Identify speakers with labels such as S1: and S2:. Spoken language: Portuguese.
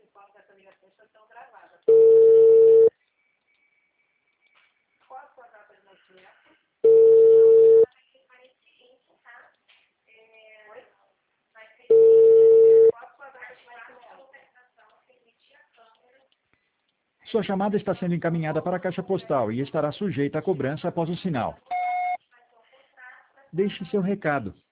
S1: Sua chamada está sendo encaminhada para a caixa postal e estará sujeita a cobrança após o sinal. Deixe seu recado.